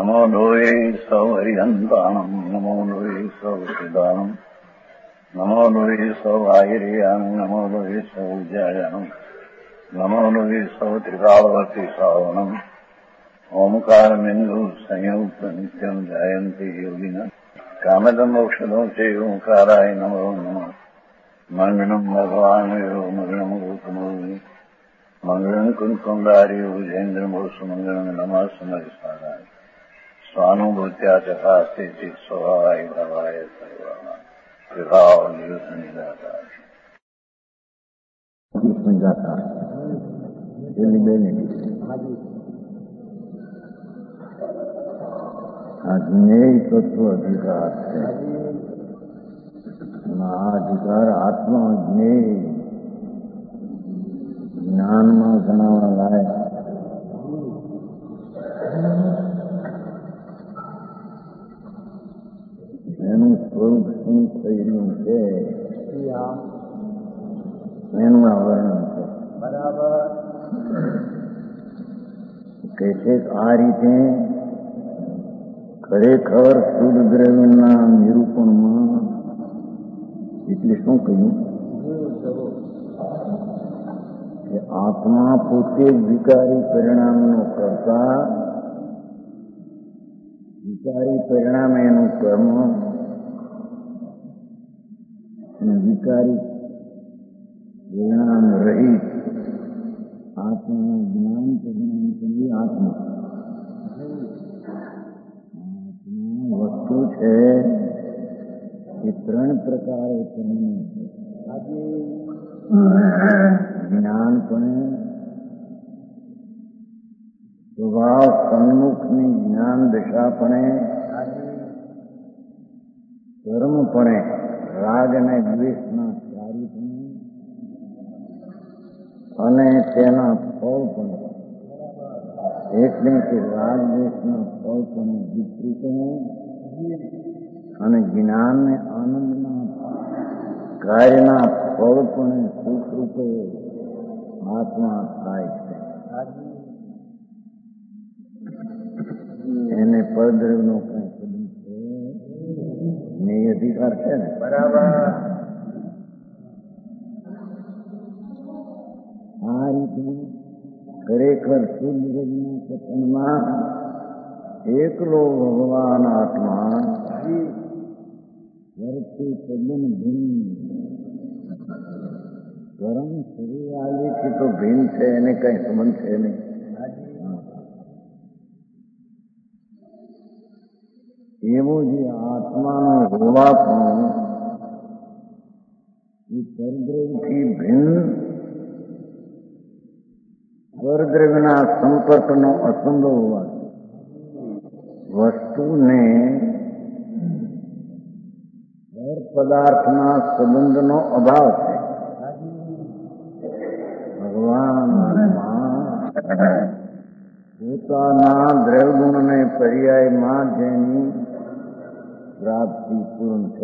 નમો લોહે સૌ હરિહંતાણમ નમો લોહે સૌ સિદ્ધાણમ નમો લોહે સૌ આયર્યાણમ નમો લોહે સૌ જયાણમ નમો લોહે સૌ ત્રિકાળવર્તી શ્રાવણમ ઓમકારમિંદુ સંયુક્ત નિત્યમ જાયંતી યોગિના કામદમ ઔષધો છે ઓંકારાય નમો નમઃ મંગળમ ભગવાન મંગળમ ગોતમોહિ મંગળમ કુંકુંડાર્ય ભુજેન્દ્રમો સુમંગળમ નમઃ સમયસારાય સ્વાનુભૂત્યા ચકાસ્તે ચિત સ્વભાવાય ભાવાય સર્વાના વિભાવ નિયુત નિરાકાર આ જ્ઞેય તત્વ અધિકાર છે. આ અધિકાર આત્મા જ્ઞેય જ્ઞાનમાં જણાવવા લાયક એનું સ્વરૂપ શું થયેલું છે એનું આ વર્ણન છે. બરાબર કે છે આ રીતે ખરેખર શુદ્ધ દ્રવ્યના નિરૂપણમાં એટલે શું કહ્યું કે આત્મા પોતે વિકારી પરિણામનો કરતા વિકારી પરિણામ એનું કર્મ વિકારી પરિણામ રહિત આત્મા જ્ઞાન પરિણામ કરી આત્મા વસ્તુ છે એ ત્રણ પ્રકારે જ્ઞાનપણે સ્વભાવ સન્મુખની જ્ઞાન દશાપણે કર્મપણે રાગ અને દ્વેષના ચારીપણે અને તેના ફળપણે એટલે કે રાગ દ્વેષના ફળપણે વિપરીતને અને જ્ઞાનને આનંદના કાર્યના ફળપણે સુખરૂપે આત્મા થાય છે. એને પરદ્રવ્યનો કઈ સંબંધ છે ને એ અધિકાર છે ને. બરાબર આ રીતે ખરેખર શુદ્ધ દ્રવ્યના કથનમાં એકલો ભગવાન આત્મા વર્તી તદ્દન ભિન્ન ગરમ શરીર આદિથી તો ભિન્ન છે, એને કઈ સંબંધ છે નહીં. એવું જે આત્માનો હોવા પણ એ પરદ્રવ્યથી ભિન્ન પરદ્રવ્યના સંપર્કનો અસંભવ હોવાથી વસ્તુને પદાર્થના સંબંધનો અભાવ છે. ભગવાન પોતાના દ્રવ્યગુણને પર્યાયમાં જેની પ્રાપ્તિ પૂર્ણ છે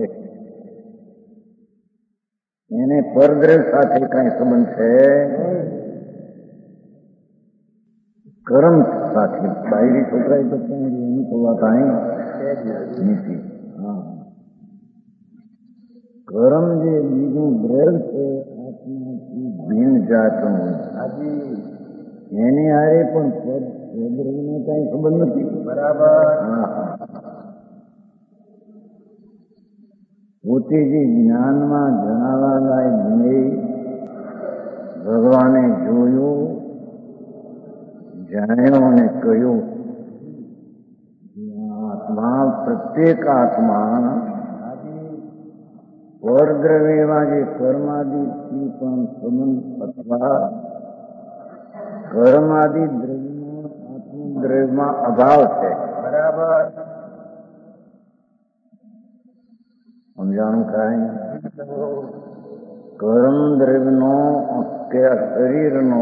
એને પરદ્રવ્ય સાથે કઈ સંબંધ છે કર્મ સાથે. બાયરી છોકરાએ તો એની તો વાત અહીં નથી. કર્મ જે બીજું દ્રવ્ય છે આત્માથી ભિન્ન જાતનું એની હારે પણ દ્રવ્યનો કઈ સંબંધ નથી. બરાબર પોતે જે જ્ઞાનમાં જણાવવા લાયક જ્ઞેય ભગવાને જોયું જાણ્યો અને કહ્યું આત્મા પ્રત્યેક આત્મા પરદ્રવ્યમાં જે કર્માદિથી પણ સંબંધ અથવા કર્માદિ દ્રવ્યનો આત્મદ્રવ્યમાં અભાવ છે. બરાબર સમજાણું કાંઈ કર્મ દ્રવ્યનો કે શરીરનો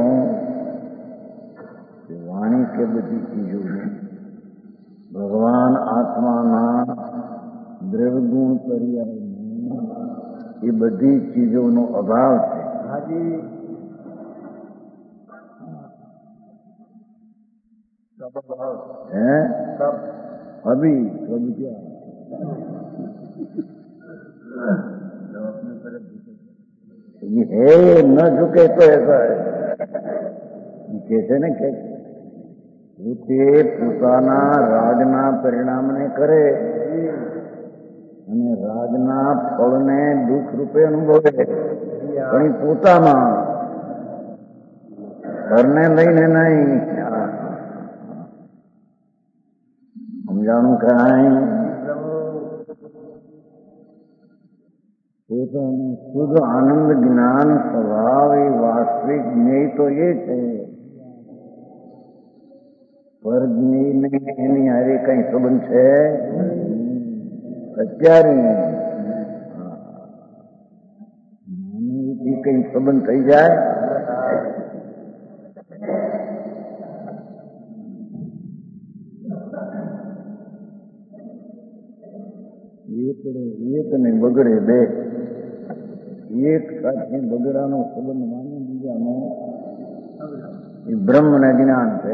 વાણી કે બધી ચીજો ભગવાન આત્માના દ્રવ્યગુણ પર્યાય એ બધી ચીજોનો અભાવ છે. अभी कभी क्या ये है न झुके तो ऐसा है कैसे ने કે પોતે પોતાના રાજના પરિણામને કરે અને રાજના ફળને દુઃખ રૂપે અનુભવે પણ પોતાના ઘરને લઈને નહીં સમજાણું કાંઈ પોતાનું શુદ્ધ આનંદ જ્ઞાન સ્વભાવ એ વાસ્તવિક જ્ઞેય તો એ છે પર જ્ઞેયને એની હારે કઈ સંબંધ છે અત્યારે જ્ઞાનથી કઈ સંબંધ થઈ જાય એક ને બગડે બે એક સાથે બગડાનો સંબંધ માની બીજાનો એ બ્રહ્મ ને જ્ઞાન છે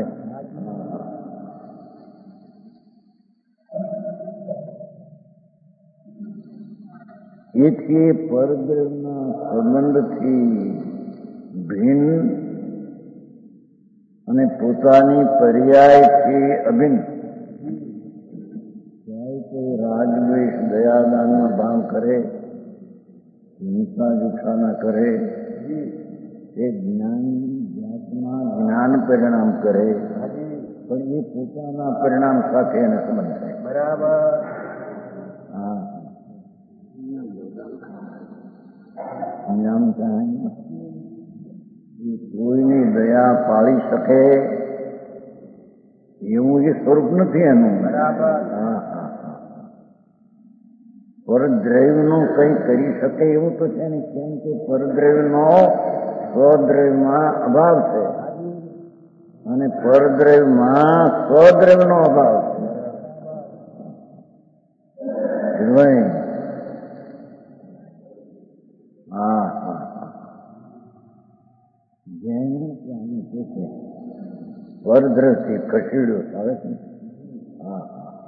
એથી પરબ્રહ્મના સંબંધથી ભિન્ન અને પોતાની પર્યાયથી અભિન્ન રાગદ્વેષ દયાદાનનો ભાવ કરે હિંસા જુઠ્ઠાના કરે એ જ્ઞાન જાતમાં જ્ઞાન પરિણામ કરે પણ એ પોતાના પરિણામ સાથે એને સંબંધ થાય બરાબર હા જ્ઞાન કાંઈ એ કોઈની દયા પાળી શકે એવું એ સ્વરૂપ નથી એનું બરાબર હા પરદ્રવ્યનું કંઈ કરી શકે એવું તો છે ને કેમ કે પરદ્રવ્યનો સ્વદ્રવ્યમાં અભાવ છે અને પરદ્રવ્યમાં સ્વદ્રવ્યનો અભાવ છે હા હા જેને ત્યાં છે પરદ્રવ્યથી ખસેડ્યો આવે છે હા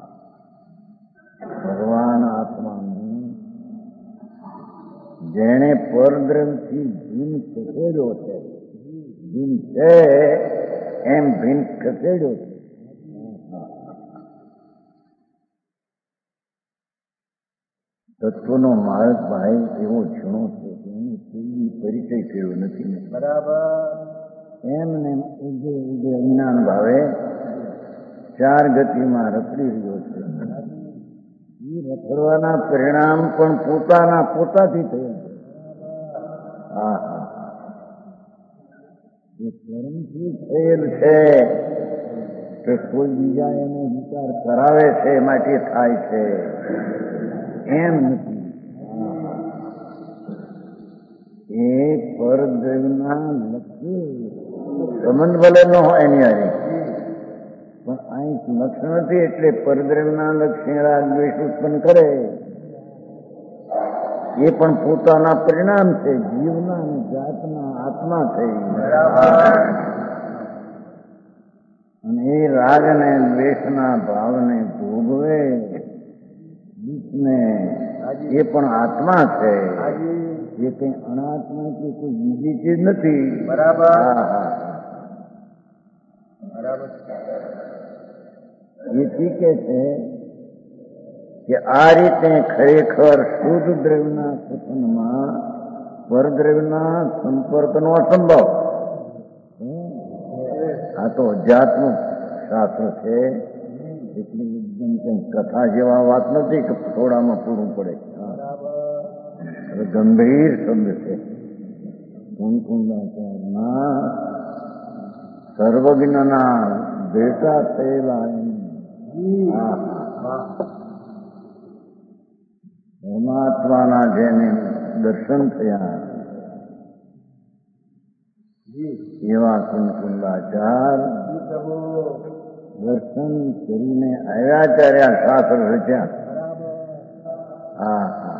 ભગવાન આત્માનું જેણે પરદ્રવ્યથી ભીન ખસેડ્યો છે ભીન છે એમ ભીન ખસેડ્યો છે તત્વનો માર્ગ ભાઈ એવો ઝીણો છે કે એને કોઈ પરિચય થયો નથી બરાબર એમને ઉગે ઉગે અજ્ઞાન ભાવે ચાર ગતિમાં રખડી રહ્યો છે એ રખડવાના પરિણામ પણ પોતાના પોતાથી થયા હા હા એ કર્મથી થયેલ છે કે કોઈ બીજા એને વિચાર કરાવે છે માટે થાય છે એમ નથી એ પરદ્રવ્યના લક્ષ્ય સંબંધ ભલે ન હોય એની હારે પણ અહીં લક્ષણ નથી એટલે પરદ્રવ્યના લક્ષ્ય રાગ દ્વેષ ઉત્પન્ન કરે એ પણ પોતાના પરિણામ છે જીવના અને જાતના આત્મા છે અને એ રાગ અને દ્વેષના ભાવને ભોગવે દુઃખને એ પણ આત્મા છે એ કઈ અનાત્મા કે કોઈ બીજી ચીજ નથી બરાબર બરાબર એથી કે છે કે આ રીતે ખરેખર શુદ્ધ દ્રવ્યના કથનમાં પરદ્રવ્યના સંપર્કનો અસંભવ આ તો અધ્યાત્મ શાસ્ત્ર છે એટલી એકદમ કઈ કથા જેવા વાત નથી કે થોડામાં પૂરું પડે ગંભીર શબ્દ છે કુંકુંડાચારના સર્વજ્ઞના બેટા થયેલા પરમાત્માના જેને દર્શન થયા એવા કુંકુંડાચાર દર્શન કરીને આવ્યા ત્યારે આ શાસ્ત્ર રચ્યા હા હા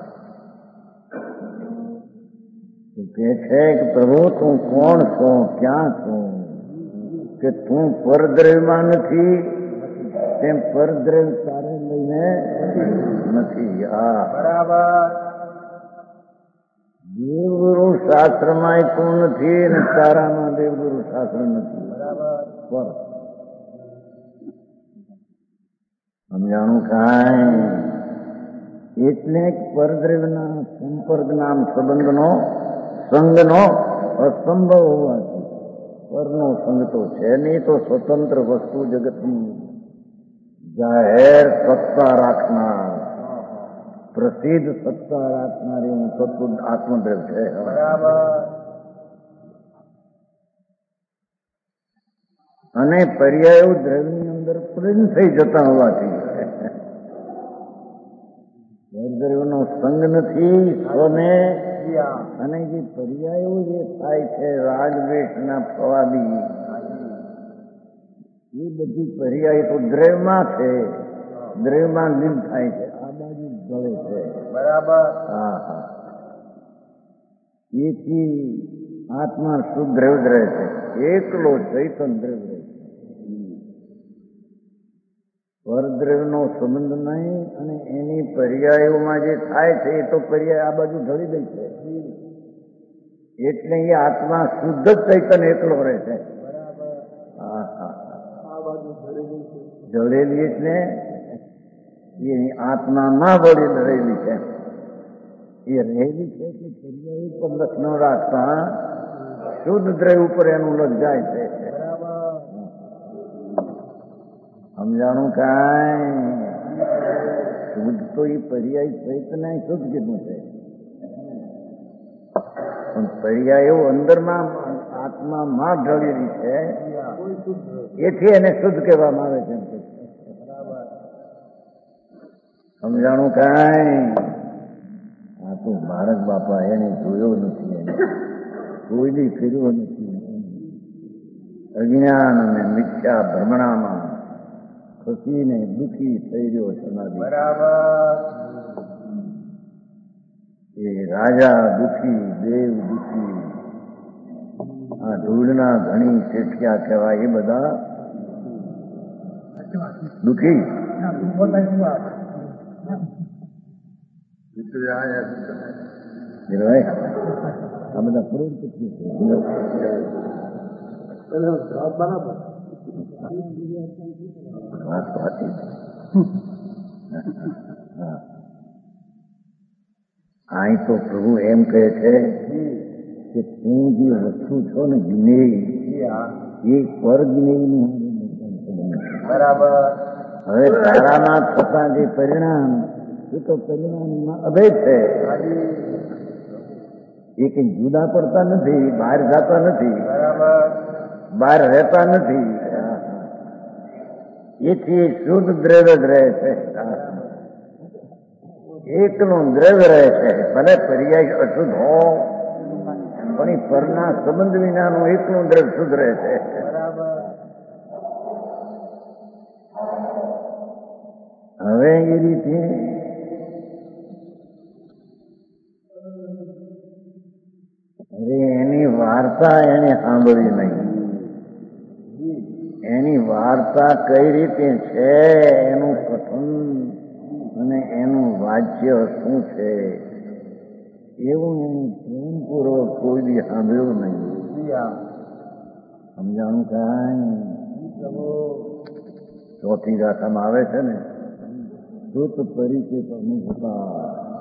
કે છે કે પ્રભુ તું કોણ છો ક્યાં છું કે તું પરદ્રવ્યમાં નથી તે પરદ્રવ્ય તારે લઈને નથી. હા બરાબર. દેવગુરુ શાસ્ત્રમાં તું નથી ને તારામાં દેવગુરુ શાસ્ત્ર નથી. બરાબર. સમજાણું કાંઈ? એટલે પરદ્રવ્યના સંપર્ક નામ સંબંધનો સંગનો અસંભવ હોવાથી પરનો સંગ તો છે નહીં, તો સ્વતંત્ર વસ્તુ જગતની જાહેર સત્તા રાખનાર, પ્રસિદ્ધ સત્તા રાખનારી હું તત્વ આત્મદ્રવ છે. બરાબર. અને પર્યાયો દ્રવ્યની અંદર પ્રેમ થઈ જતા હોવાથી પરદ્રવ્યનો સંગ નથી સ્વને. અને જે પર્યાયો જે થાય છે રાગદ્વેષના ફવાદી, એ બધી પર્યાય તો દ્રવ્યમાં છે, દ્રવ્યમાં લીન થાય છે, આ બાજુ જળે છે. બરાબર. હા હા. એથી આત્મા શુદ્ધ દ્રવ્ય રહે છે, એકલો ચૈતન દ્રવ્ય રહે છે. પરદ્રવ્યનો સંબંધ નહીં અને એની પર્યાયોમાં જે થાય છે એ તો પર્યાય આ બાજુ ઢળી દે છે, એટલે એ આત્મા શુદ્ધ ચૈતન એકલો રહે છે. હા હા. ઢળેલી એટલે એની આત્મામાં વળી રહેલી છે, એ રહેલી છે કે પર્યાય ઉપર લક્ષ ન રાખતા શુદ્ધ દ્રવ્ય ઉપર એનું લક્ષ જાય છે. સમજાણું કાંઈ? શુદ્ધ તો એ પર્યાય ચૈતન્ય શુદ્ધ કીધું છે, પણ પર્યાય અંદરમાં આત્મામાં ઢળેલી છે, એથી એને શુદ્ધ કહેવામાં આવે છે. સમજાણું કાંઈ? આ તો ભારત બાપા એને જોયો નથી, એને કોઈ બી ફેરવો નથી. અજ્ઞાન અને મિથ્યા ભ્રમણામાં ખસીને દુઃખી થઈ રહ્યો સમાધિ. બરાબર. એ રાજા દુઃખી, દેવ દુઃખી, આ ધૂળના ઘણી શેઠિયા કહેવાય, એ બધા દુઃખી. આ બધા કરોડપતિ બરાબર. અહીં તો પ્રભુ એમ કહે છે કે તું જે વસ્તુ છો ને જ્ઞેય, એ પર જ્ઞેયનું બરાબર. હવે તારામાં થતા જે પરિણામ એ તો પરિણામમાં અભેદ છે, એ કઈ જુદા પડતા નથી, બહાર જતા નથી, બહાર રહેતા નથી, એથી શુદ્ધ દ્રવ્ય જ રહે છે, એકનું દ્રવ્ય રહે છે. ભલે પર્યાય અશુદ્ધ હો પણ એ પરના સંબંધ વિનાનું એકનું દ્રવ્ય શુદ્ધ રહે છે. હવે એ રીતે એની વાર્તા એને સાંભળી નહીં, એની વાર્તા કઈ રીતે છે, એનું કથન અને એનું વાચ્ય શું છે, એવું એનું પ્રેમપૂર્વક કોઈ બી સાંભળ્યું નહીં. સમજાણું કાંઈ? ચોથી ગાથામાં આવે છે ને, સુત પરિચય અનુભવા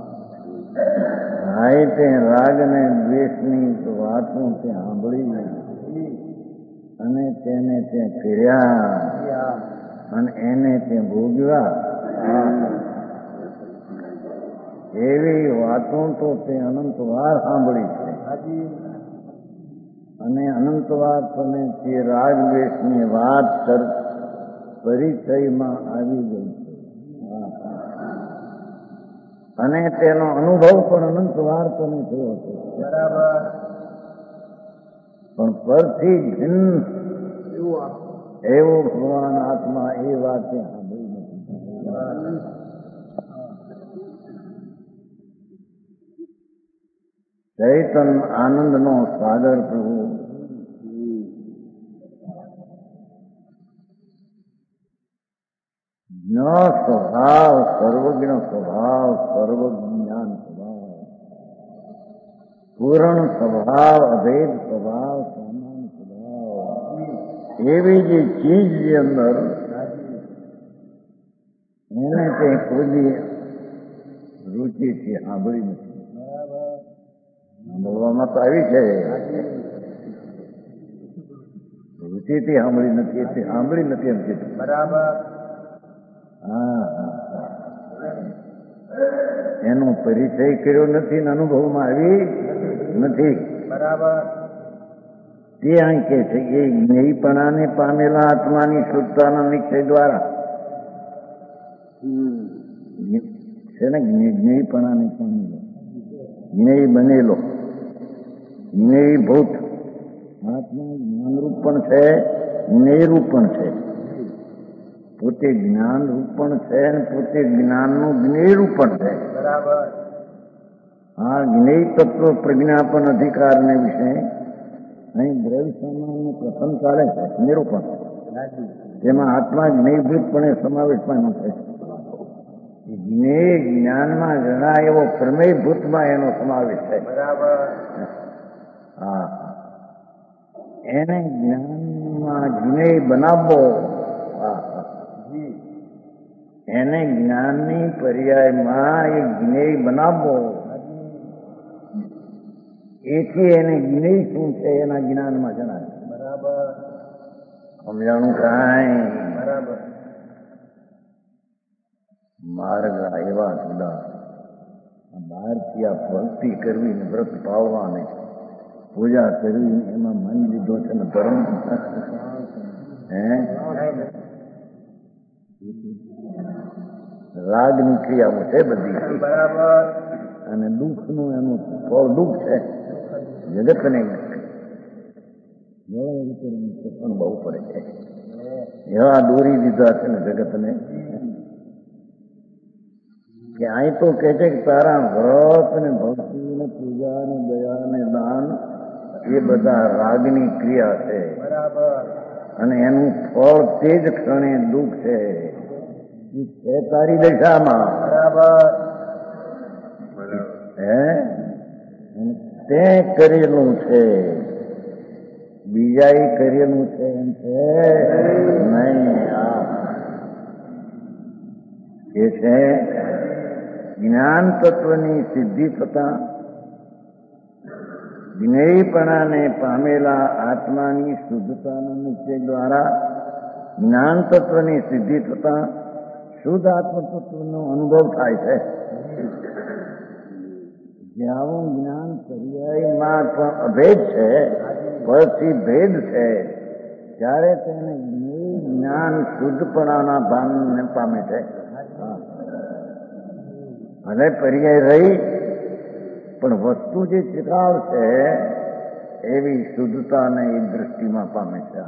હાય તે રાગ ને દ્વેષની વાતો તે સાંભળી નહીં અને તેને તે ફેર્યા અને એને તે ભોગવ્યા. એવી વાતો તો તે અનંતવાર સાંભળી છે અને અનંતવાર તમે તે રાગ દ્વેષની વાત પરિચયમાં આવી ગઈ છે અને તેનો અનુભવ પણ અનંતવાર તમે થયો છે. બરાબર. પણ પરથી ભિન્ન એવો ભગવાન આત્મા એ વાતે સાંભળી નથી. ચૈતન આનંદનો સાગર પ્રભુ ન સ્વભાવ, સર્વજ્ઞ સ્વભાવ, સર્વજ્ઞાન સ્વભાવ, પૂર્ણ સ્વભાવ, અભેદ સ્વભાવ, સમાન સ્વભાવ, એવી જે ચીજ અંદર એને તે કોઈ રુચિથી સાંભળી નથી. બોલવામાં તો આવી છે, રુચિથી સાંભળી નથી એટલે સાંભળી નથી એમ કીધું. બરાબર. હા, એનો પરિચય કર્યો નથી ને અનુભવમાં આવી નથી. બરાબર. તે અહીં કે છે એ જ્ઞેયપણાને પામેલા આત્માની શુદ્ધતાના નિશ્ચય દ્વારા છે ને જ્ઞેયપણાને પામેલો, જ્ઞેય બનેલો, જ્ઞેયભૂત આત્મા જ્ઞાનરૂપ પણ છે, જ્ઞેયરૂપ પણ છે. પોતે જ્ઞાન રૂપ પણ છે અને પોતે જ્ઞાનનું જ્ઞેયરૂપ પણ છે. બરાબર. આ જ્ઞેય તત્વ પ્રજ્ઞાપન અધિકારને વિશે અહીં દ્રવ્ય સામાનનું કથન ચાલે છે, નિરૂપણ. તેમાં આત્મા જ્ઞેયભૂતપણે સમાવેશ પામ્યો છે. જ્ઞેય જ્ઞાનમાં જણાય એવો પ્રમેયભૂતમાં એનો સમાવેશ છે. બરાબર. હા, એને જ્ઞાનમાં જ્ઞેય બનાવવો, એને જ્ઞાનની પર્યાયમાં એ જ્ઞેય બનાવવો, એથી એને જ્ઞેય શું છે એના જ્ઞાનમાં જણાય. બરાબર. સમજાણું કાંઈ? બરાબર. માર્ગ એવા જુદા. બહારથી આ ભક્તિ કરવી ને વ્રત પાવવાની પૂજા કરવી એમાં માની લીધો છે ને ધર્મ. રાગની ક્રિયાઓ છે બધી. બરાબર. અને દુઃખનું એનું ફળ દુઃખ છે. જગતને પણ બહુ પડે છે. એવા દોરી દીધા છે ને જગતને કે અહીં તો કે છે કે તારા વ્રત ને ભક્તિ ને પૂજા ને દયા ને દાન એ બધા રાગની ક્રિયા છે. બરાબર. અને એનું ફળ તે જ ક્ષણે દુઃખ છે. છે તારી દશામાં. બરાબર. હે તે કરેલું છે, બીજા કરેલું છે એમ છે નહીં. એ છે જ્ઞાન તત્વની સિદ્ધિ થતા જ્ઞેયપણાને પામેલા આત્માની શુદ્ધતાના નિશ્ચય દ્વારા જ્ઞાન તત્વની સિદ્ધિ થતા શુદ્ધ આત્મતત્વનો અનુભવ થાય છે. જ્યાં જ્ઞાન પર્યાયમાં પણ અભેદ છે, પરથી ભેદ છે, ત્યારે તેને જ્ઞાન શુદ્ધપણાના ભાનને પામે છે. ભલે પર્યાય રહી પણ વસ્તુ જે ચિતાવ છે એવી શુદ્ધતાને એ દૃષ્ટિમાં પામે છે.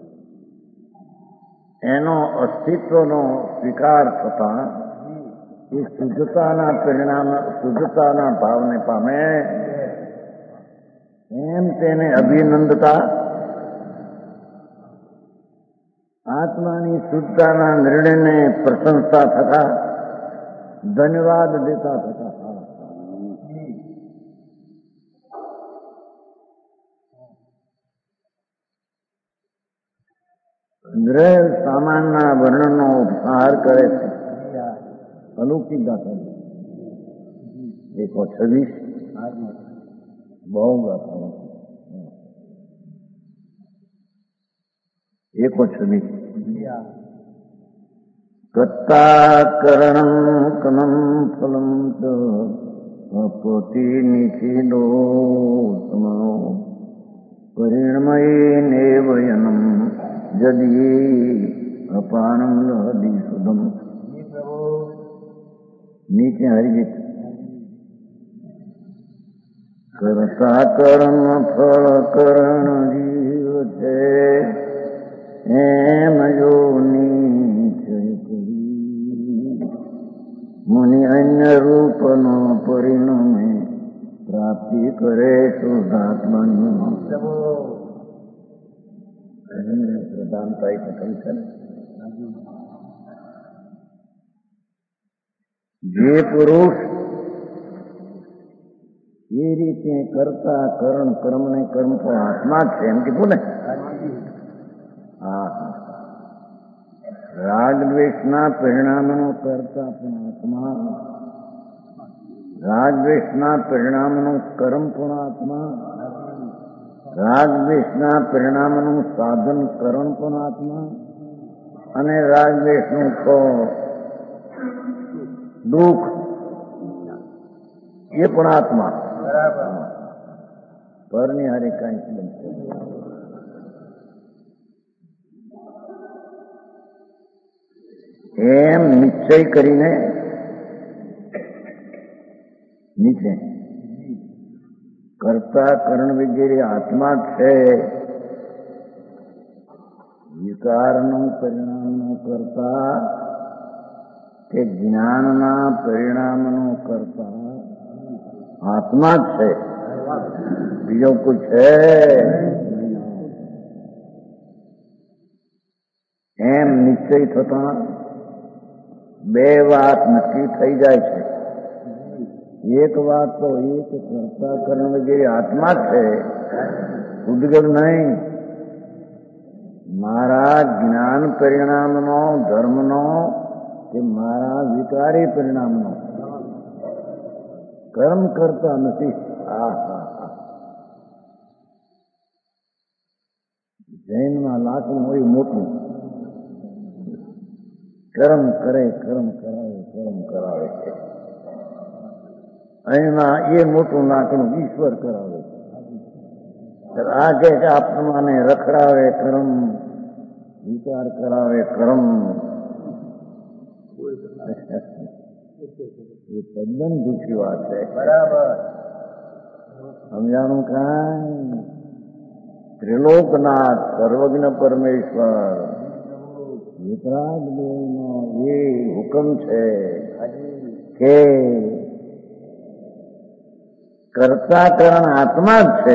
એનો અસ્તિત્વનો સ્વીકાર થતા એ શુદ્ધતાના પરિણામ, શુદ્ધતાના ભાવને પામે. એમ તેને અભિનંદતા, આત્માની શુદ્ધતાના નિર્ણયને પ્રશંસા થતા, ધન્યવાદ દેતા થતા. ગ્રહ સામાનના વર્ણનનો ઉપહાર કરે છે. અલૌકિક ગાથા 126 બહુ ગાથાઓ 126 કત્તા કરણ કનમ ફલમ પોતિ નિખિલો સમનો પરિણમયે નેવયનમ જદી અપાનમ લહદી સુદમ. નીચે હરિગીત કરતા કર્મ ફળ કરણ જીવ છે એમ યોનિચય કરી મુનિ અન્ય રૂપનો પરિણમે પ્રાપ્તિ કરે શુદ્ધાત્માની. પ્રધાનતા કથન છે ને જે પુરુષ એ રીતે કરતા કરણ કર્મને કર્મ પણ આત્મા જ છે એમ કીધું ને. હા હા, રાગ દ્વેષના પરિણામનો કરતા પણ આત્મા, રાગ દ્વેષના પરિણામનું કર્મ પણ આત્મા, રાગ દ્વેષના પરિણામનું સાધન કરણ પણ આત્મા, અને રાગ દ્વેષનું તો દુઃખ એ પણ આત્મા. પરની હારે કાંઈ બનશે એમ નિશ્ચય કરીને નીચે કરતા કરણ વગેરે આત્મા છે. વિકારનું પરિણામનું કરતા કે જ્ઞાનના પરિણામનું કરતા આત્મા જ છે, બીજો કોઈ છે એમ નિશ્ચય થતા બે વાત નક્કી થઈ જાય છે. એક વાત તો એક કરતા કરણ વગેરે આત્મા જ છે, ઉદ્ગલ નહીં. મારા જ્ઞાન પરિણામનો ધર્મનો કે મારા વિકારી પરિણામનો કર્મ કરતા નથી. જૈનમાં લાકડું હોય મોટું, કર્મ કરે કર્મ કરાવે કર્મ કરાવે. અહીંમાં એ મોટું લાકડું ઈશ્વર કરાવે. આ કે આત્માને રખડાવે કર્મ, વિચાર કરાવે કર્મ. એ તદ્દન દુઃખી વાત છે. બરાબર સમજાણું કાંઈ? ત્રિલોકનાથ સર્વજ્ઞ પરમેશ્વર વિતરાગ દેવનો એ હુકમ છે કે કરતા કરણ આત્મા જ છે.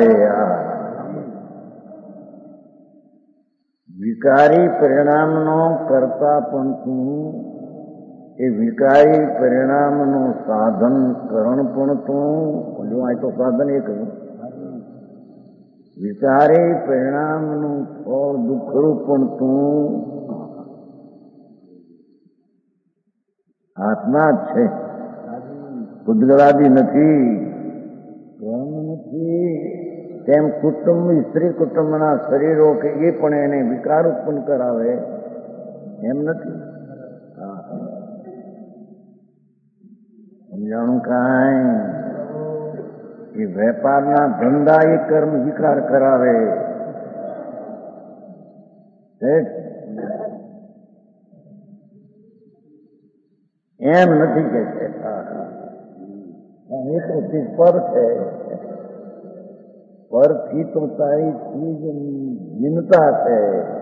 વિકારી પરિણામનો કરતા પણ તું, એ વિકારી પરિણામનું સાધન કરણ પણ તું. જો આ તો સાધન એક વિકારી પરિણામનું ફળ દુઃખરૂપ પણ તું આત્મા જ છે, ઉદ્ગલાદી નથી, કર્મ નથી. તેમ કુટુંબ સ્ત્રી કુટુંબના શરીરો કે એ પણ એને વિકાર ઉત્પન્ન કરાવે એમ નથી. સમજાણું કાંઈ? એ વેપારના ધંધા એ કર્મ વિકાર કરાવે. એમ નથી કે છે એ તો પર છે. પરથી તો તારી ચીજ ભિન્નતા છે,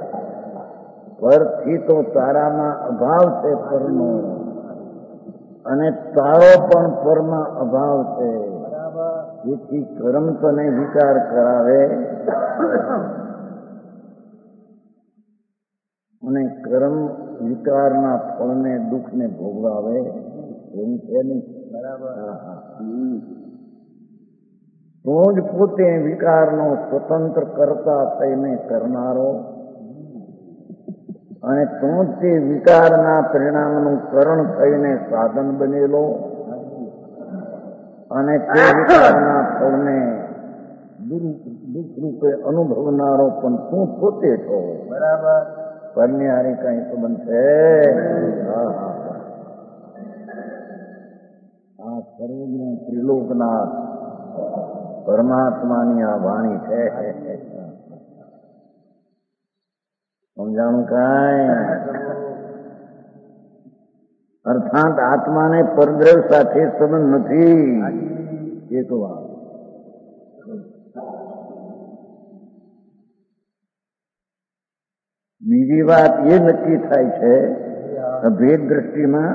પરથી તો તારામાં અભાવ છે પરનો, અને તારો પણ પરમાં અભાવ છે. એથી કર્મ તને વિકાર કરાવે અને કર્મ વિકારના ફળને દુઃખને ભોગવાવે એવું છે નહીં. બરાબર. તું જ પોતે વિકારનો સ્વતંત્ર કરતા થઈને કરનારો, અને તું જ તે વિકારના પરિણામનું કરણ થઈને સાધન બનેલો, અને તે વિકારના ફળને દુઃખ રૂપે અનુભવનારો પણ તું પોતે છો. બરાબર. પરની હારી કઈ સંબંધ છે? આ સર્વજ્ઞ ત્રિલોકનાથ પરમાત્માની આ વાણી છે. સમજાણું કાંઈ? અર્થાત આત્માને પરદ્રવ સાથે સંબંધ નથી. એક વાત. બીજી વાત એ નક્કી થાય છે ભેદ દ્રષ્ટિમાં,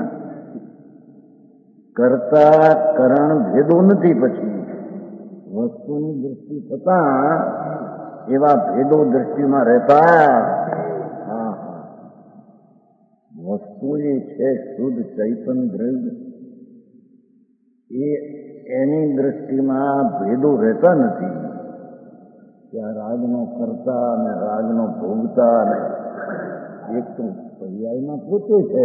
કરતા કરણ ભેદો નથી. પછી વસ્તુની દ્રષ્ટિ થતા એવા ભેદો દ્રષ્ટિમાં રહેતા. વસ્તુ એ છે શુદ્ધ ચૈતન્ય દ્રવ્ય, એની દ્રષ્ટિમાં ભેદો રહેતા નથી કે આ રાગનો કરતા અને રાગનો ભોગતા અને એક તો પર્યાયમાં પોતે છે,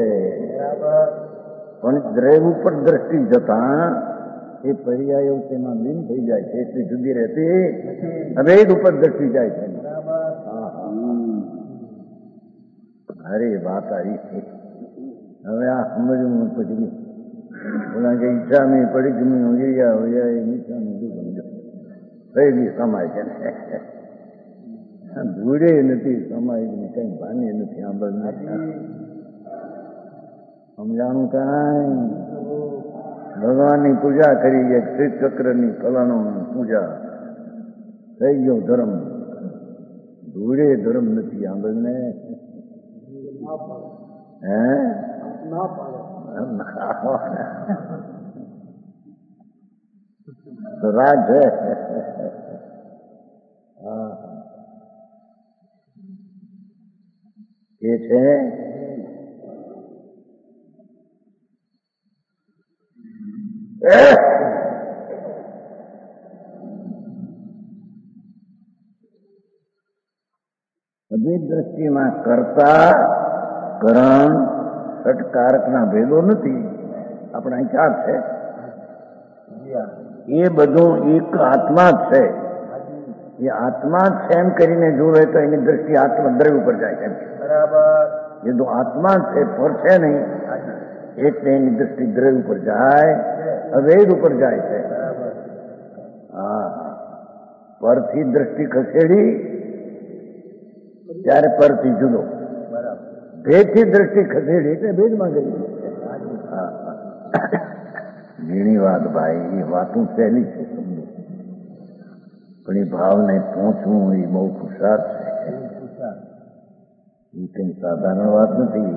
પણ દ્રવ્ય ઉપર દ્રષ્ટિ જતા એ પર્યાયો તેમાં લીન થઈ જાય છે, એટલી જુદી રહેતી અભેદ ઉપર દ્રષ્ટિ જાય છે. અરે વાત આવી છે. હવે આ સમજવું પછી બોલા કે ઈચ્છા મેં પડી ગમી હોયા હોયા એ ઈચ્છા નથી સમજો થઈ ગઈ સમાય છે ને ધૂળે નથી સમાય કઈ ભાને નથી આંબળ સમજાણું કાંઈ ભગવાનની પૂજા કરી એક શ્રી ચક્રની કલાનો પૂજા થઈ ગયો ધર્મ ધૂળે ધર્મ નથી આંબળ ને હે તો રાગ છે. એ છે બધી દ્રષ્ટિમાં કર્તા કરણ ષટકારકના ભેદો નથી. આપણા અહીં ચાર છે, એ બધું એક આત્મા જ છે. એ આત્મા જ છે એમ કરીને જોવે તો એની દ્રષ્ટિ આત્મદ્રવ્ય ઉપર જાય છે. એ તો આત્મા જ છે, પર છે નહીં, એટલે એની દ્રષ્ટિ દ્રવ્ય ઉપર જાય, અભેદ ઉપર જાય છે. હા, પરથી દ્રષ્ટિ ખસેડી ત્યારે પરથી જુદો, ભેદથી દ્રષ્ટિ ખસેડી એટલે ભેદમાં ગઈ. ઘણી વાત ભાઈ, એ વાતું સહેલી છે સમજો, પણ એ ભાવને પહોંચવું એ બહુ ખુશાર છે. એ કઈ સાધારણ વાત નથી.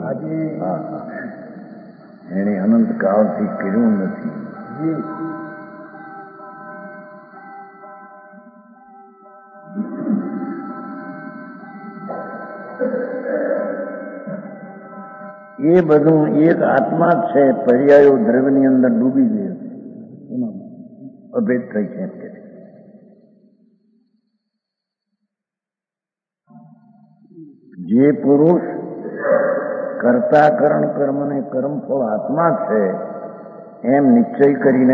એને અનંત કાળથી કર્યું નથી. એ બધું એક આત્મા જ છે, પર્યાયો દ્રવ્યની અંદર ડૂબી ગયો, એમાં અભેદ થઈ છે. જે પુરુષ કર્તા કરણ કર્મ ને કર્મફળ આત્મા છે એમ નિશ્ચય કરીને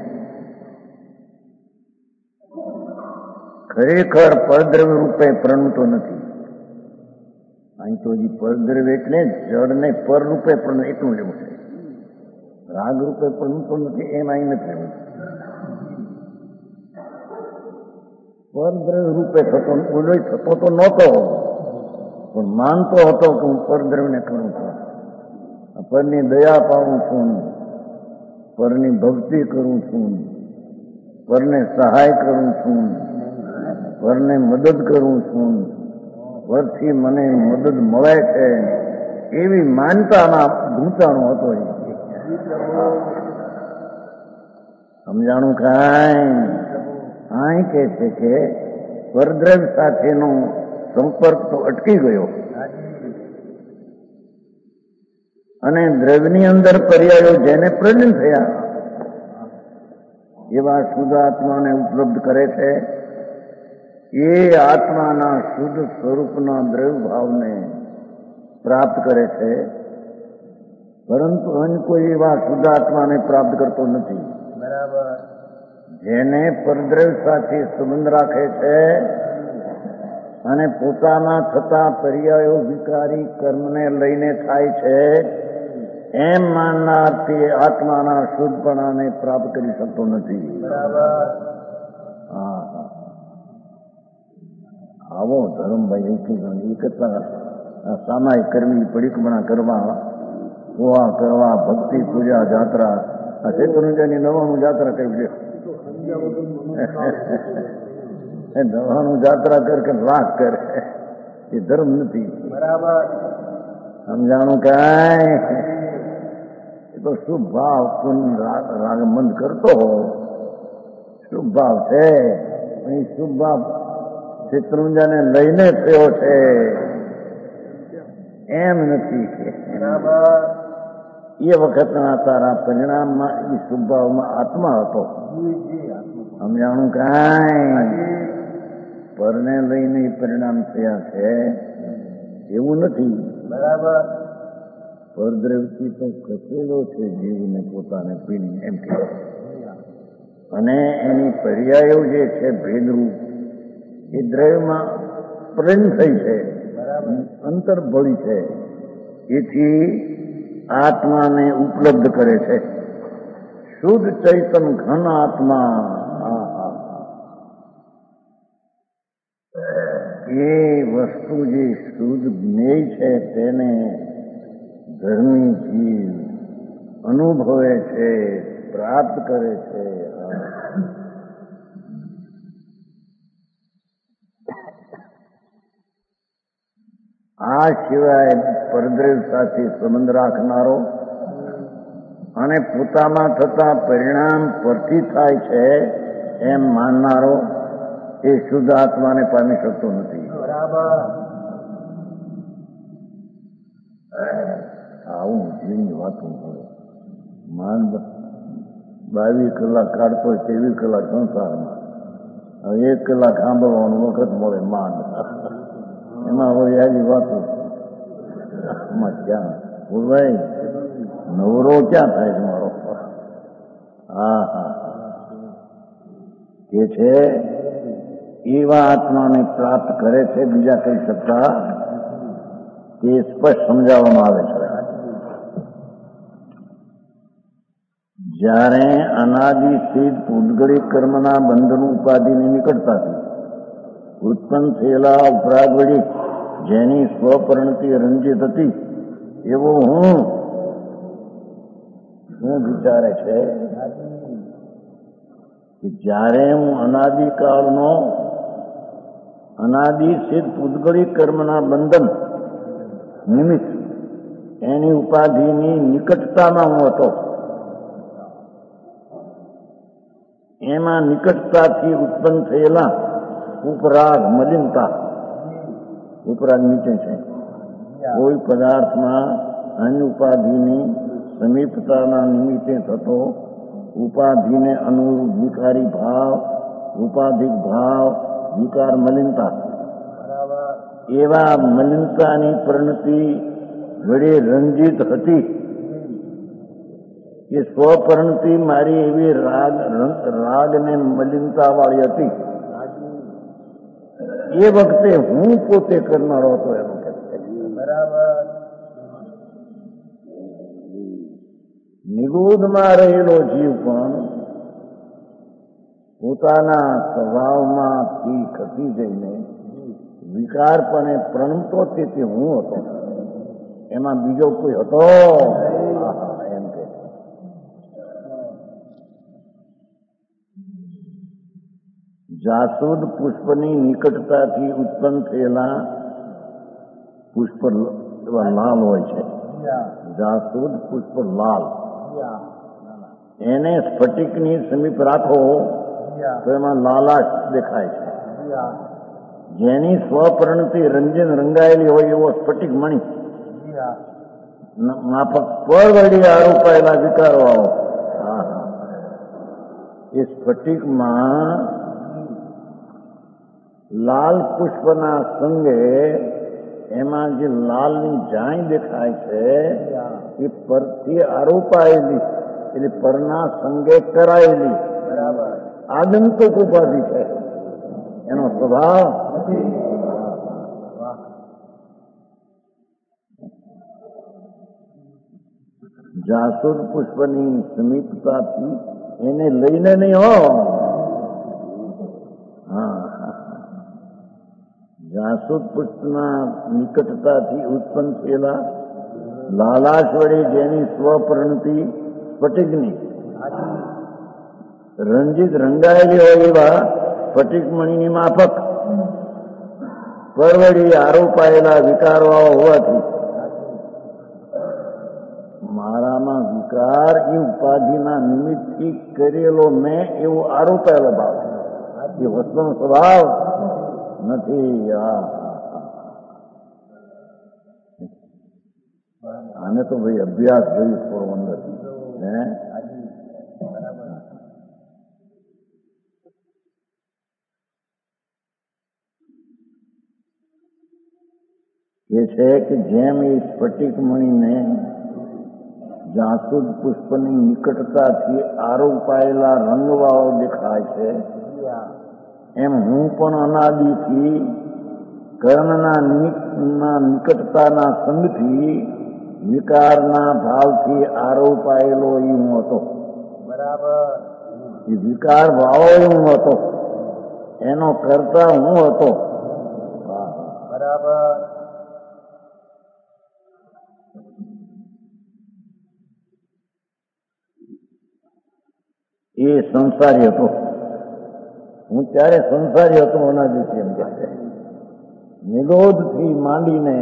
ખરેખર પરદ્રવ્ય રૂપે પ્રણતો નથી. અહીં તો હજી પરદ્રવ્ય એટલે જળને પર રૂપે પણ એટલું લેવું છે, રાગ રૂપે પ્રણતો નથી એમ અહીં નથી લેવું. પરદ્રવ્ય રૂપે થતો તો નહોતો, પણ માનતો હતો કે હું પરદ્રવ્યને કરું છું, પરની દયા પાડું છું, પરની ભક્તિ કરું છું, પરને સહાય કરું છું, પરને મદદ કરું છું, પરથી મને મદદ મળે છે, એવી માનતાના ગૂંચાણો હતો. સમજાણું કાંઈ? અહીં કે છે કે પરદ્રવ્ય સાથેનો સંપર્ક તો અટકી ગયો અને દ્રવ્યની અંદર પર્યાયો જેને પ્રજન થયા એવા શુદ્ધ આત્માને ઉપલબ્ધ કરે છે. એ આત્માના શુદ્ધ સ્વરૂપના દ્રવ્ય ભાવને પ્રાપ્ત કરે છે, પરંતુ અન્ય કોઈ એવા શુદ્ધ આત્માને પ્રાપ્ત કરતો નથી. બરાબર. જેને પરદ્રવ્ય સાથે સંબંધ રાખે છે અને પોતાના થતા પર્યાયો વિકારી કર્મને લઈને થાય છે એમ માનનાર તે આત્માના શુદ્ધપણાને પ્રાપ્ત કરી શકતો નથી. હા, આવો ધર્મભાઈ એ કેટલા સામાયિક કરવી, પરિક્રમણા કરવા, પોવા કરવા, ભક્તિ પૂજા જાત્રા, આ શેત્રુંજાની 99 જાત્રા કરવી છે. દવાનું જાત્રા કર કે લાખ કરે એ ધર્મ નથી. બરાબર. સમજાણું કાંઈ? એ તો શુભ ભાવ રાગમંદ કરતો હો, શુભ ભાવ છે, પણ એ શુભ ભાવ શેત્રુંજાને લઈને થયો છે એમ નથી. બરાબર. એ વખતના તારા પરિણામમાં એ સ્વભાવમાં આત્મા હતો. સમજાણું કાંઈ પરને લઈને પરિણામ થયા છે એવું નથી. બરાબર. પરદ્રવથી તો ખસેલો છે જીવને પોતાને પીને એમ કે, અને એની પર્યાયો જે છે ભેદરૂપ એ દ્રવ્યમાં પરિણ થઈ છે, અંતર ભળી છે. એથી આત્માને ઉપલબ્ધ કરે છે. શુદ્ધ ચૈતન ઘન આત્મા એ વસ્તુ જે શુદ્ધ જ્ઞેય છે તેને ધર્મી જીવ અનુભવે છે, પ્રાપ્ત કરે છે. આ સિવાય પરદ્રવ સાથે સંબંધ રાખનારો અને પોતામાં થતા પરિણામ પરથી થાય છે એમ માનનારો એ શુદ્ધ આત્માને પામી શકતો નથી. બરાબર. આવું જીવની વાતો હોય. માન 22 કલાક કાઢતો હોય 23 કલાક સંસારમાં, હવે 1 કલાક સાંભળવાનો વખત મળે માંડ. એમાં હવે આવી વાતો એમાં ક્યાં ભાઈ નવરો ક્યાં થાય તમારો? હા હા કે છે એવા આત્માને પ્રાપ્ત કરે છે, બીજા કહી શકતા તે સ્પષ્ટ સમજાવવામાં આવે છે. જ્યારે અનાદિ સિદ્ધ પૂતગળી કર્મના બંધન ઉપાધિની નિકટતાથી ઉત્પન્ન થયેલા ઉપરાગ વળી જેની સ્વપરિણતિ રંજિત હતી એવો હું શું વિચારે છે કે જ્યારે હું અનાદિકાળનો અનાદિ સિદ્ધ પૂતગળી કર્મના બંધન નિમિત્ત એની ઉપાધિની નિકટતામાં હું હતો, એમાં નિકટતાથી ઉત્પન્ન થયેલા ઉપરાગ મલિનતા, ઉપરાગ નીચે છે, કોઈ પદાર્થમાં અન્ય ઉપાધિની સમીપતાના નિમિત્તે થતો ઉપાધિને અનુરૂપ વિકારી ભાવ, ઉપાધિક ભાવ, વિકાર મલિનતા, એવા મલિનતાની પરિણતિ વડે રંજિત હતી. એ સ્વપરિણતિ મારી એવી રાગ ને મલિનતા વાળી હતી. એ વખતે હું પોતે કરનારો હતો એનો કે બરાબર. નિગૂઢમાં રહેલો જીવ પણ પોતાના સ્વભાવમાંથી ખસી જઈને વિકારપણે પ્રણમતો તે હું હતો, એમાં બીજો કોઈ હતો એમ કે. જાસૂદ પુષ્પની નિકટતાથી ઉત્પન્ન થયેલા પુષ્પ લાલ હોય છે. જાસૂદ પુષ્પ લાલ, એને સ્ફટિકની સમીપ રાખો તો એમાં લાલાશ દેખાય છે. જેની સ્વપરિણતિ રંજન રંગાયેલી હોય એવો સ્ફટિક મણી માફક પર વળી આરોપાયેલા વિકારો આવો. એ સ્ફટિકમાં લાલ પુષ્પના સંગે એમાં જે લાલની જાણી દેખાય છે એ પરથી આરોપાયેલી એટલે પરના સંગે કરાયેલી આગંતુક ઉપાધિ છે, એનો સ્વભાવ જાસૂદ પુષ્પની સમીપતાથી એને લઈને નહીં હો. જાસૂદ પુષ્પના નિકટતાથી ઉત્પન્ન થયેલા લાલાશ વડે જેની સ્વપરિણતિ સ્ફટિકની રંજિત રંગાયેલી હોય એવા સ્ફટિકમણીની માફક પરવડી આરોપાયેલા વિકારો હોવાથી મારામાં વિકાર એ ઉપાધિના નિમિત્તથી કરેલો મેં એવો આરોપાયેલો ભાવ એ વસ્તુનો સ્વભાવ નથી. આને તો ભાઈ અભ્યાસ જોયું પોરબંદર હે એ છે કે જેમ એ સ્ફટિક મણીને જાસૂદ પુષ્પની નિકટતાથી આરોપાયેલા રંગવાળો દેખાય છે એમ હું પણ અનાદિથી કર્ણના નિકટતાના સંગથી વિકારના ભાવથી આરોપાયેલો એ હું હતો. બરાબર. એ વિકાર ભાવો હું હતો, એનો કરતા હું હતો. બરાબર. એ સંસારી હતો. હું ત્યારે સંસારી હતો અનાદિથી એમ કહે. નિરોધથી માંડીને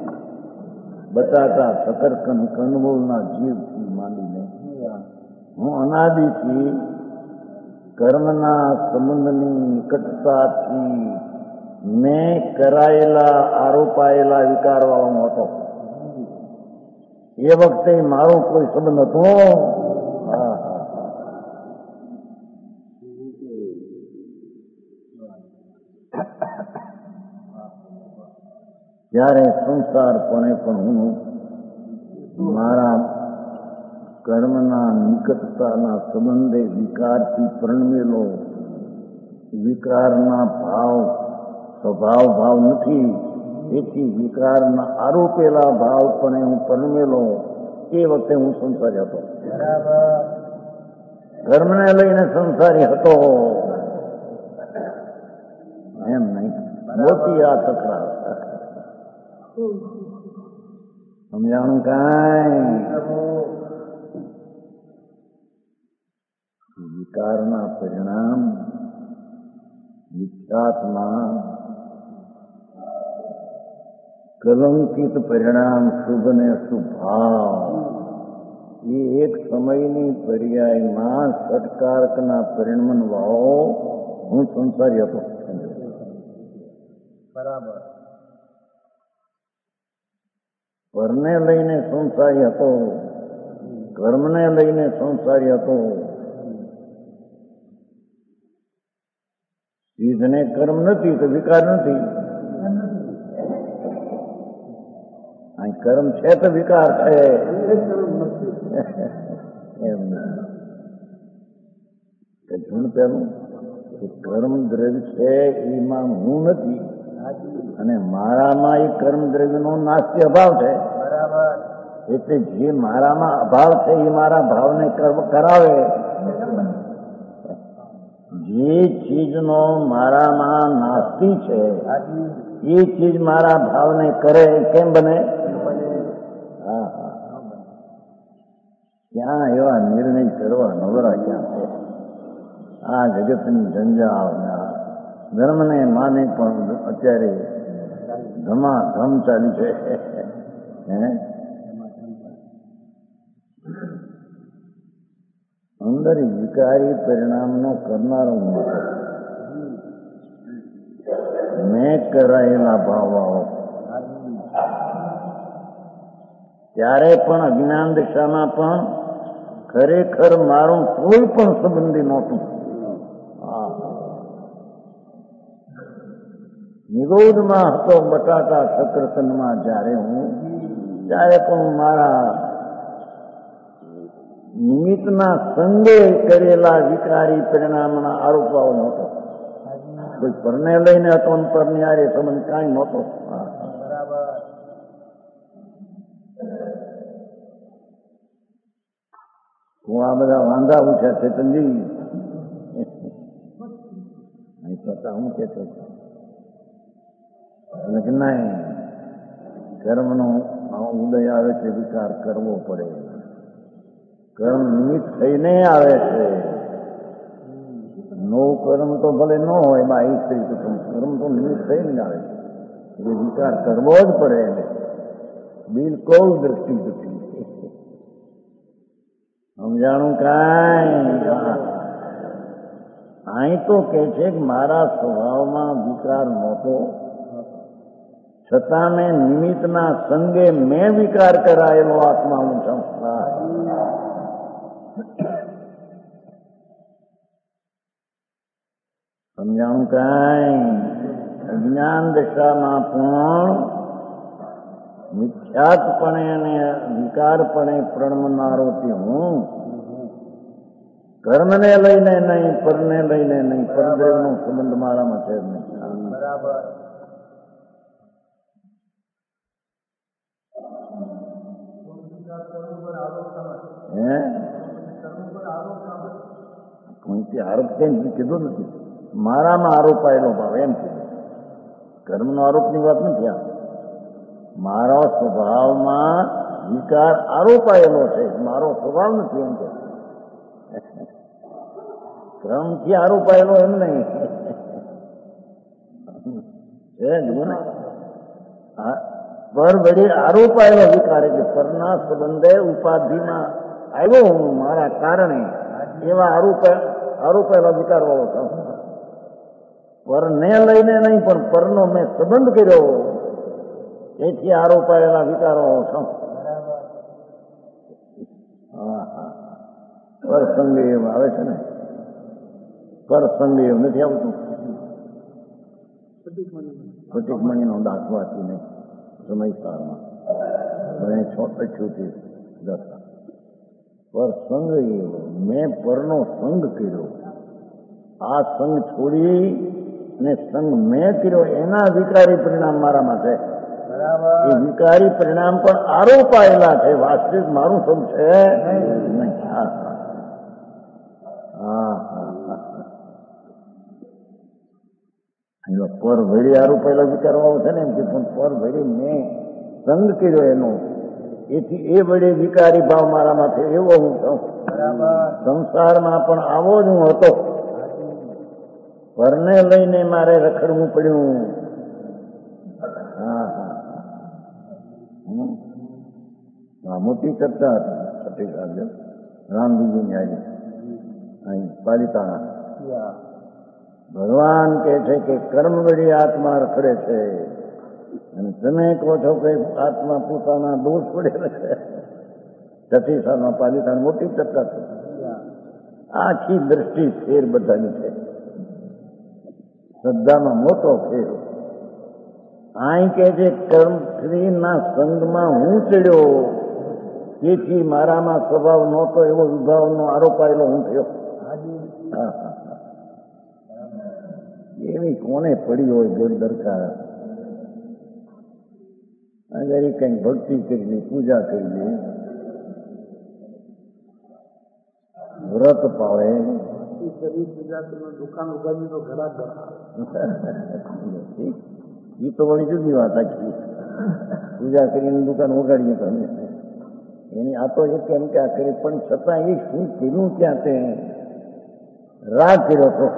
બટાટા શકરકંદ કંદમૂળના જીવથી માંડીને હું અનાદિથી કર્મના સંબંધની નિકટતાથી મેં કરાયેલા આરોપાયેલા વિકારવાળો હતો. એ વખતે મારો કોઈ સંબંધ હતો. ત્યારે સંસારપણે પણ હું મારા કર્મના નિકટતાના સંબંધે વિકારથી પરણમેલો વિકારના ભાવ સ્વભાવ ભાવ નથી. તેથી વિકારના આરોપેલા ભાવ પણ હું પરણમેલો એ વખતે હું સંસારી હતો. કર્મને લઈને સંસારી હતો એમ નહીં. મોટી આ તકરાર. સમજાણું કાંઈ? વિકારના પરિણામ મિથ્યાત્મા કલંકિત પરિણામ શુભ ને શુભાવ એ એક સમયની પર્યાયમાં સત્કારકના પરિણમન વાળો હું સંસારી હતો. બરાબર. પરને લઈને સંસારી હતો, કર્મને લઈને સંસારી હતો. સિદ્ધને કર્મ નથી તો વિકાર નથી. અહીં કર્મ છે તો વિકાર છે એમ નથી. પેલું કર્મ દ્રવ્ય છે એમાં હું નથી અને મારામાં એ કર્મ દ્રવ્યનો નાસ્તિ અભાવ છે. એટલે જે મારામાં અભાવ છે એ મારા ભાવને કરાવે. જે ચીજનો મારામાં નાસ્તિ છે એ ચીજ મારા ભાવને કરે. કેમ બને? હા હા. ક્યાં એવા નિર્ણય કરવા નવરા ક્યાં છે? આ જગતની જંજાળ ધર્મને માને પણ અત્યારે ધમાધમ ચાલી છે. અંદર વિકારી પરિણામનો કરનારો હું હતો. મેં કરાયેલા ભાવવાળો. ત્યારે પણ અજ્ઞાન દિશામાં પણ ખરેખર મારું કોઈ પણ સંબંધી નહોતું. નિરોધમાં હતો બટાટા શકરકંદમાં જ્યારે હું, ત્યારે પણ મારા નિમિત્તના સંગે કરેલા વિકારી પરિણામના આરોપાઓ નહોતો. કોઈ પરને લઈને હતો અને પરની આરે સંબંધ કાંઈ નહોતો. હું આ બધા વાંધા ઉઠ્યા ચેતનજી અહીં કરતા હું કહેતો નહીં. કર્મનો ઉદય આવે છે, વિકાર કરવો પડે. કર્મ નિમિત્ત થઈને આવે છે. નો કર્મ તો ભલે ન હોય બાહ્ય થઈ તો કર્મ તો નિમિત્ત થઈને આવે છે. એટલે વિકાર કરવો જ પડે એને. બિલકુલ દ્રષ્ટિથી સમજાણું કાંઈ? અહીં તો કે છે કે મારા સ્વભાવમાં વિકાર નહોતો છતાં મેં નિમિત્તના સંગે મેં વિકાર કરાયેલો આત્મા હું છું. સમજાણું કાંઈ? અજ્ઞાન દશામાં પણ મિથ્યાત્પણે અને વિકારપણે પ્રણમનારો તે હું. કર્મને લઈને નહીં, પરને લઈને નહીં, પરદ્રવ્યનો સંબંધ મારામાં છે જ નહીં. બરાબર. હે કોઈ આરોપ કેમ કીધું નથી. મારામાં આરોપાયેલો ભાવ એમ કીધું. કર્મનો આરોપની વાત નથી આ. મારા સ્વભાવમાં વિકાર આરોપાયેલો છે, મારો સ્વભાવ નથી એમ કે. ક્રમથી આરોપાયેલો એમ નહીં છે જુઓ ને. પર વળી આરોપાયેલો વિકાર એટલે પરના સંબંધે ઉપાધિમાં આવ્યો હું મારા કારણે એવા આરોપાયેલો વિકાર વાળો છું. પરને લઈને નહીં પણ પરનો મેં સંબંધ કર્યો એથી આરોપાયેલા વિકારો છું. પરસંગે એમ આવે છે ને, પરસંગે એમ નથી આવતું. સ્ફટિક મણીનો દાખલો આપીને સમયસારમાં 6:88 દશા પર સંગ એવો મેં પરનો સંગ કર્યો. આ સંગ છોડી ને સંગ મેં કર્યો એના વિકારી પરિણામ મારામાં છે. એ વિકારી પરિણામ પણ આરોપાયેલા છે, વાસ્તવિક મારું સંગ છે નહીં. પર ભેડી આરોપાયેલા વિચારો છે ને એમ કે પણ પર ભેડી મેં સંગ કર્યો એનો એથી એ વડે વિકારી ભાવ મારામાં છે એવો હું છું. સંસારમાં પણ આવો જ હું હતો. પરને લઈને મારે રખડવું પડ્યું. મોટી ચર્ચા હતી રામજીની આવી અહીં પાલિતાણા. ભગવાન કહે છે કે કર્મ વળી આત્મા રખડે છે અને તમે કહો છો કે આત્મા પોતાના દોષ પડે છે. 6 સાલમાં પાલિતાણા મોટી ચર્ચા છે. આખી દ્રષ્ટિ ફેર બધાની છે. શ્રદ્ધામાં મોટો ફેર. અહીં કહે છે કર્મશ્રીના સંગમાં હું ચડ્યો તેથી મારામાં સ્વભાવ નહોતો એવો વિભાવનો આરોપાયેલો હું થયો. એવી કોને પડી હોય ગોળ દરકાર. અગર કંઈક ભક્તિ કરી લે, પૂજા કરી લે, વ્રત પાવે, દુકાન ઉગાડી તો ઘણા એ તો વળી જુદી વાત આખી. પૂજા કરીને દુકાન ઉગાડીએ તમે એની આ તો એક એમ કે આ કરી પણ છતાં એ શું કર્યું ત્યાં તે રાગ કર્યો હતો.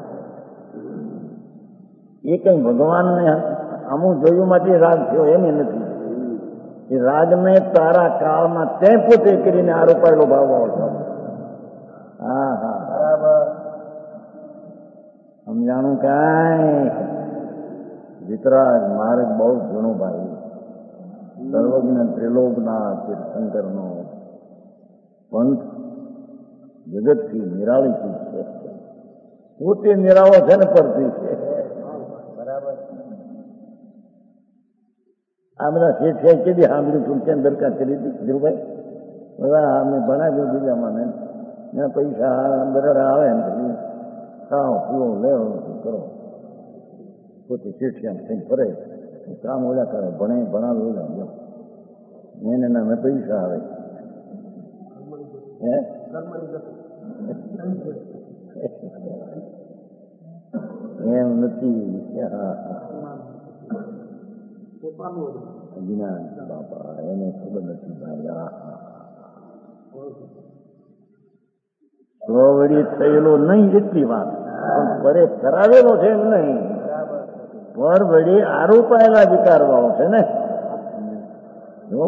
એ કઈ ભગવાનને અમુક જોયું માટે રાગ થયો એમ નથી. એ રાગને તારા કાળમાં તે પોતે કરીને આરોપાયેલો ભાવ આવતો. સમજાણું કાંઈ? વિતરાગ માર્ગ બહુ જૂનો ભાઈ, સર્વજ્ઞ ત્રિલોકનાથ તીર્થંકરનો પંથ જગતથી નિરાળી ચીજ છે. પોતે નિરાળો છે ને પરથી છે. આ બધા શેઠિયા કેદી સાંભળ્યું તું કેમ દરકાર કરી હતી ધીરુભાઈ? બધા અમે ભણાવ્યું બીજામાં ને પૈસા બરાબર આવે ને ખાઓ પીવો લેવો કરો. પોતે શેઠિયા થઈને ફરે, કામ ઓલા કરે, ભણાવે ઓલા એને નામે પૈસા આવે. હે એમ નથી. જ્ઞાન બાપા એને ખબર નથી ભાઈ. સ્વવડી થયેલો નહીં એટલી વાત, પણ પરે કરાવેલો છે એમ નહીં. પર વળી આરોપાયેલા વિકારવાળો છે ને. જો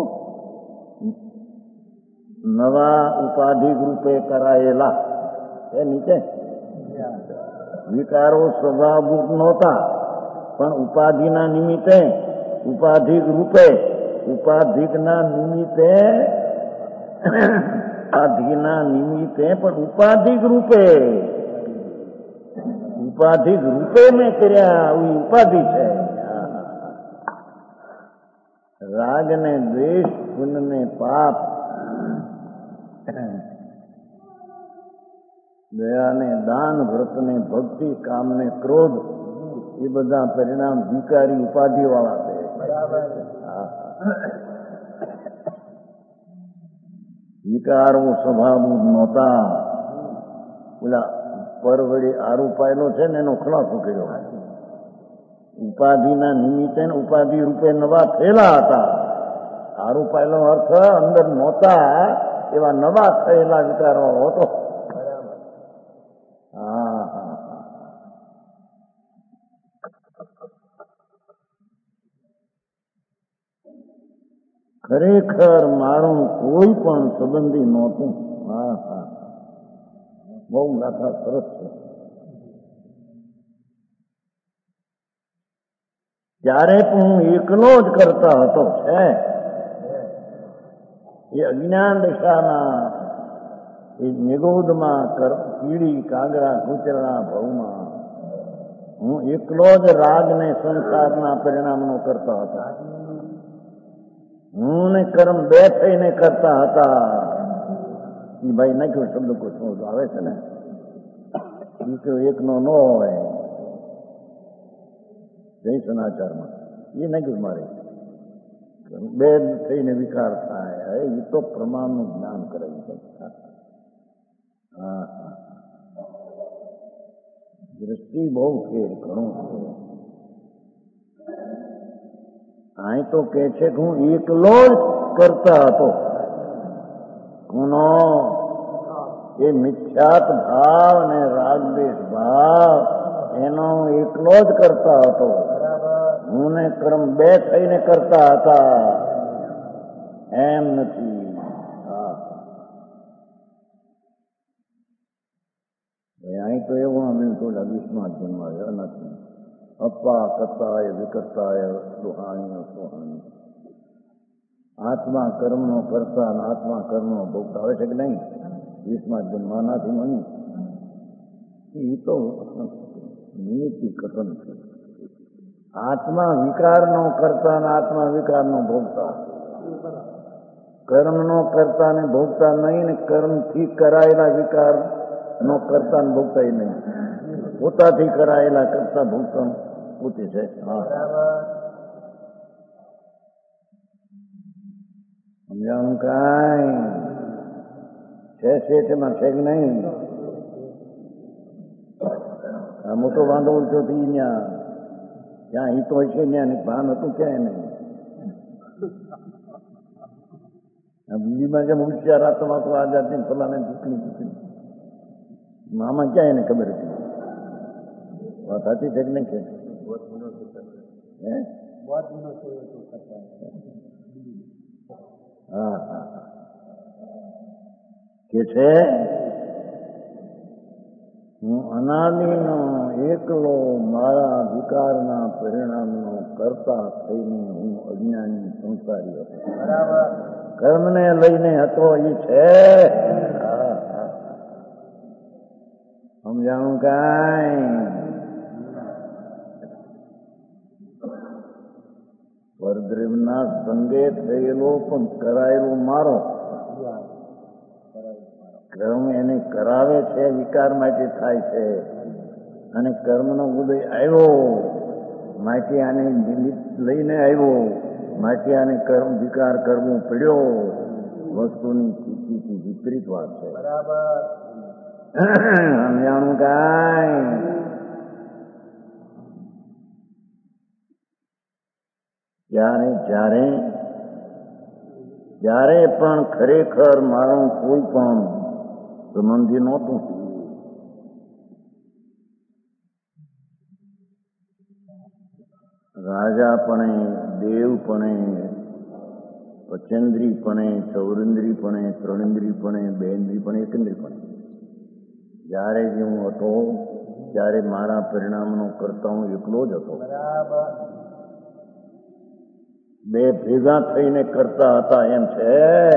નવા ઉપાધિક રૂપે કરાયેલા એ નીચે વિકારો સ્વભાવભૂત નહોતા, પણ ઉપાધિના નિમિત્તે ઉપાધિક રૂપે, ઉપાધિકના નિમિત્તે, ઉપાધિના નિમિત્તે પણ ઉપાધિક રૂપે, ઉપાધિક રૂપે મેં કર્યા, આવી ઉપાધિ છે. રાગ ને દ્વેષ, પુણ્ય ને પાપ, દયા ને દાન, વ્રત ને ભક્તિ, કામ ને ક્રોધ, એ બધા પરિણામ વિકારી ઉપાધિ વાળા છે. વિકારો સ્વભાવ નહોતા. પેલા પરવડી આરું પાયેલો છે ને એનો ખલાસો કર્યો. ઉપાધિના નિમિત્તે ઉપાધિ રૂપે નવા થયેલા હતા. આરું પાયેલો અર્થ અંદર નહોતા એવા નવા થયેલા વિચારો હતો. ખરેખર મારું કોઈ પણ સંબંધી નહોતું. બહુ ગાથા સરસ છે. ત્યારે પણ હું એકલો જ કરતા હતો. છે એ અજ્ઞાન દશાના એ નિગોદમાં કીડી કાગડા કૂતરા ભવમાં હું એકલો જ રાગને સંસારના પરિણામનો કરતા હતા. હું ને કર્મ બે થઈને કરતા હતા. એ ભાઈ નાખ્યો શબ્દ કોઈ આવે છે ને, એકનો ન હોય જય સનાચારમાં એ નાખ્યું મારે. બે થઈને વિકાર થાય એ તો પ્રમાણનું જ્ઞાન કરાવી શકતા. દ્રષ્ટિ બહુ ફેર ઘણું છે. અહીં તો કે છે કે હું એકલો જ કરતા હતો. કોનો? એ મિથ્યાત ભાવ અને રાગદ્વેષ ભાવ એનો એકલો જ કરતા હતો. હું ને કર્મ બે થઈને કરતા હતા એમ નથી. અહીં તો એવું અમે થોડા વિસ્માત જન્માયો નથી. અપ્પા કરતાય વિકર્તાય સુહાણી સુહાણી. આત્મા કર્મનો કરતા અને આત્મા કર્મનો ભોગતા આવે છે કે નહીં? વિસ્માત જન્માનાથી મની એ તો નિમિત્તિ કથન છે. આત્મા વિકારનો કરતા અને આત્મા વિકારનો ભોગતા. કર્મનો કરતા ને ભોગતા નહીં ને કર્મથી કરાયેલા વિકાર નો કરતા ને ભોગતા એ નહીં. પોતાથી કરાયેલા કરતા ભોગતા પોતે છે. સમજાણું કાંઈ છે શેઠમાં છે કે નહીં? આ મોટો વાંધો ઉલટો થઈ ત્યાં હિત હોય છે ત્યાં ભાન હતું ક્યાંય નહીં. બીજીમાં જેમ હોશિયાર આત્મા તો આ જાતની ફલાને દીકરી મામા ક્યાં એને ખબર હતી? વાત સાચી છે કે નહીં છે? કે છે હું અનાદિનો એકલો મારા વિકારના પરિણામનો કરતા થઈને હું અજ્ઞાની સંસારી હતો. કર્મને લઈને હતો એ છે. સમજાણું કાંઈ? પરદ્રવ્યના સંગે થયેલો પણ કરાયેલો મારો. કર્મ એને કરાવે છે વિકાર માટે થાય છે અને કર્મનો ઉદય આવ્યો માટે આને લઈને આવ્યો માટે આને કર્મ વિકાર કરવો પડ્યો. વસ્તુની સ્થિતિથી વિપરીત વાત છે. સમજાણું કાંઈ? જ્યારે પણ ખરેખર મારું કોઈ પણ સંબંધી નહોતું. રાજાપણે, દેવપણે, પચેન્દ્રીપણે, ચૌરેન્દ્રીપણે, ત્રણેન્દ્રીપણે, બેન્દ્રીપણે, એકેન્દ્રીપણે જ્યારે જે હું હતો ત્યારે મારા પરિણામનો કરતા હું એકલો જ હતો. બે ભેગા થઈને કરતા હતા એમ છે.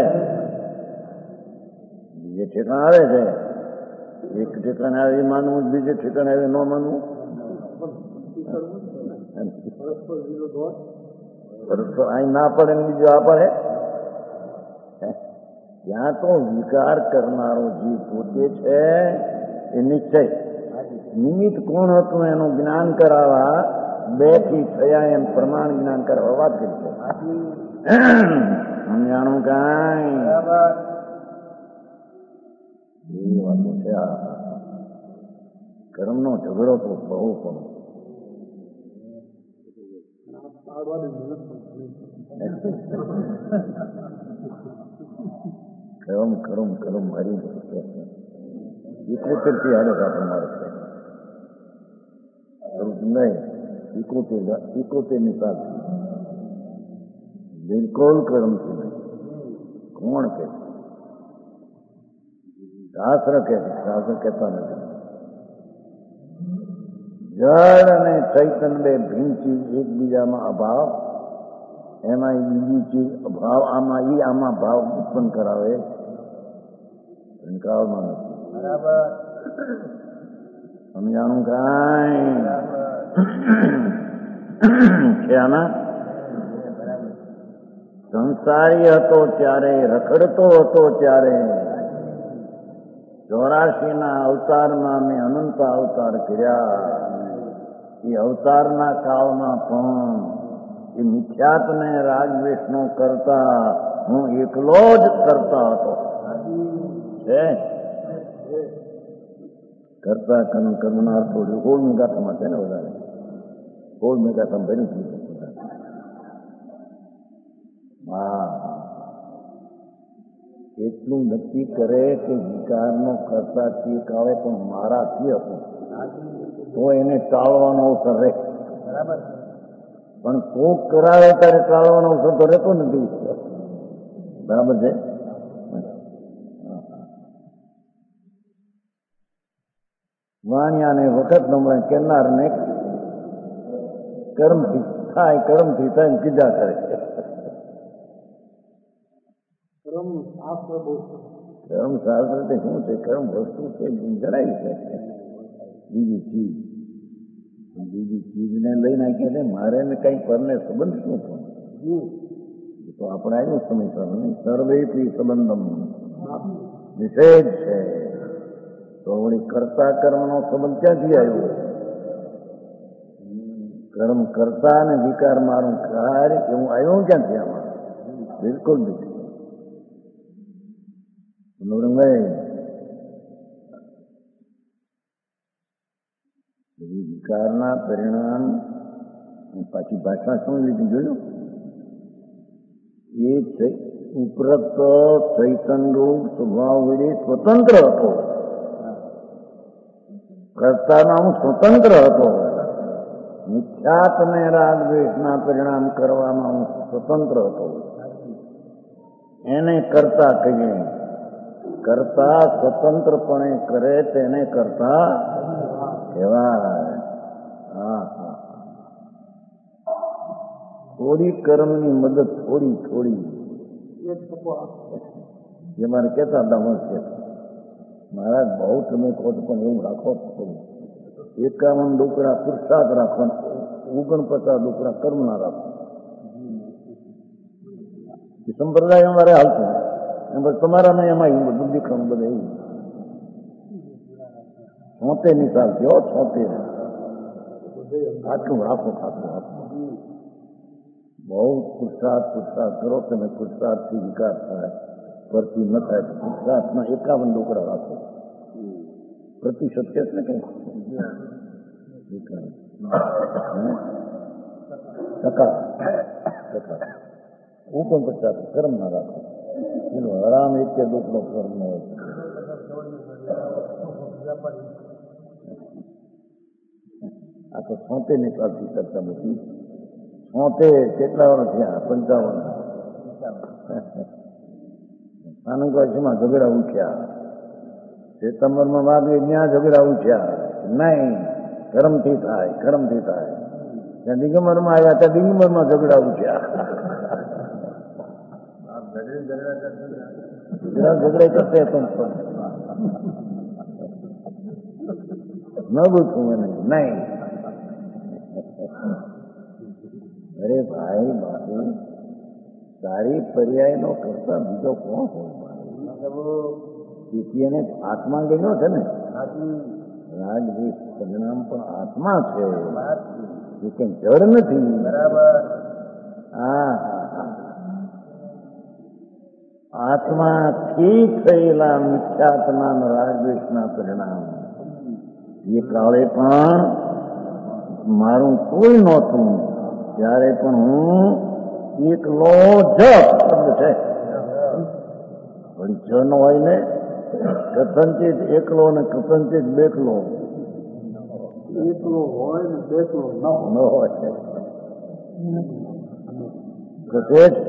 બીજે ઠેકાણ આવે છે, એક ઠેકાણે આવી માનવું, બીજે ઠેકાણે આવી ન માનવું. પરસ્પર અહીં ના પડે ને બીજું આ પડે. ત્યાં તો વિકાર કરનારો જીવ પોતે છે એ નિશ્ચય. નિમિત્ત કોણ હતું એનું જ્ઞાન કરાવવા બે થી થયા એમ પ્રમાણ જ્ઞાન કરવા વાત કરી છે. સમજાણું કાંઈ એ વાતો છે. આ કર્મનો ઝઘડો તો બહુ પણ કરમ કરમ કરમ હરી 71 થી હારે આપણે મારે નહીં 71 ની સાથે બિલકુલ કર્મથી નહીં. કોણ કે શાસ્ત્ર કે શાસ્ત્ર કહેતા નથી. જળ અને ચૈતન્ય બે ભિન્ન ચીજ એકબીજામાં અભાવ, એમાં બીજી ચીજ અભાવ, આમાં ભાવ ઉત્પન્ન કરાવે કાળમાં નથી. બરાબર સમજાણું કાંઈ છે આના? સંસારી હતો ત્યારે, રખડતો હતો ત્યારે, 84 ના અવતારમાં મેં અનંત અવતાર કર્યા. એ અવતારના કાળમાં પણ એ મિથ્યાત્વને રાગદ્વેષનો કરતા હું એકલો જ કરતા હતો. છે કરતા કર્મના થોડું 16મી ગાથામાં છે ને વધારે 16મી ગાથામાં ભરી દીધું. હા, એટલું નક્કી કરે કે વિકારનો કરતા ચીક આવે પણ મારાથી હતું તો એને ટાળવાનો અવસર રહે. બરાબર પણ કોક કરાવે ત્યારે ટાળવાનો અવસર તો રહેતો નથી. બરાબર છે. વાણિયાને વખત નમણે કેનારને કર્મથી થાય કીધા કરે. કર્મ શાસ્ત્ર શું છે? કર્મ વસ્તુ છે જણાય છે. બીજી ચીજને લઈને કે મારે ને કઈ પરને સંબંધ શું પણ તો આપણે આવ્યું સમજવાનું. સર્વેથી સંબંધમ નિષેધ છે. તો વળી કરતા કર્મનો સંબંધ ક્યાંથી આવ્યો? કર્મ કરતા ને વિકાર મારું કાર્ય એવું આવ્યું ક્યાંથી આમાં? બિલકુલ નથી. વિકારના પરિણામ પાછી ભાષા શું લીધી જોયું? એ ઉપરોક્ત ચૈતનરૂપ સ્વભાવ વડે સ્વતંત્ર હતો. કર્તામાં હું સ્વતંત્ર હતો. મિથ્યાત્વને રાગદ્વેષના પરિણામ કરવામાં હું સ્વતંત્ર હતો. એને કરતા કહીએ. કરતા સ્વતંત્રપણે કરે તેને કરતા કહેવાય. થોડી કર્મની મદદ થોડી જે મારે કહેતા હતા છે મહારાજ બહુ તમે કહો છો પણ એવું રાખો 51 ડુકડા પુરુષાર્થ રાખો, 49 ડુકડા કર્મ ના રાખો. સંપ્રદાય અમારે હાલતું તમારામાં એમાં બધું દેખાણું બધા એવું 76 ની સાલ થયો 76 આટલું રાખો ખાતું બહુ પુરુષાર્થ કરો તમે. પુરુષાર્થથી વિકાસ થાય, ભરતી ન થાય. પુરુષાર્થમાં 51 ડુકડા રાખો. પ્રતિશત કે ને કઈ ટકા 49 કર્મ ના રાખો. એનો હરામ એક કે ડુકડો કર્મ નો હોય. આ તો 76 ની સાલથી કરતા નથી. 76 કેટલા વર્ષ થયા? 55. આનંદમાં ઝઘડા ઉઠ્યા. સિતમ્બરમાં વાગ્યે ત્યાં ઝઘડા ઉઠ્યા. નહીં, કર્મથી થાય. ત્યાં દિગંબરમાં આવ્યા ત્યાં દિગંબરમાં ઝઘડા ઉઠ્યા. ઝઘડે કરતે પણ ન પૂછું મને નહીં. અરે ભાઈ બાપુ, સારી પર્યાય નો કરતા બીજો કોણ હોય? તેથી એને આત્મા ગણ્યો છે ને. રાગદ્વેષ પરિણામ પણ આત્મા છે, એ કઈ જડ નથી. બરાબર. હા, આત્માથી થયેલા મિથ્યાત્મા રાગદ્વેષના પરિણામ. એ કાળે પણ મારું કોઈ નહોતું, ત્યારે પણ હું એકલો જ શબ્દ છે. વળી જ ન હોય ને, કથનચિત એકલો ને કથનચિત બેકલો. એકલો હોય ને બેકલો ન હોય કશે જ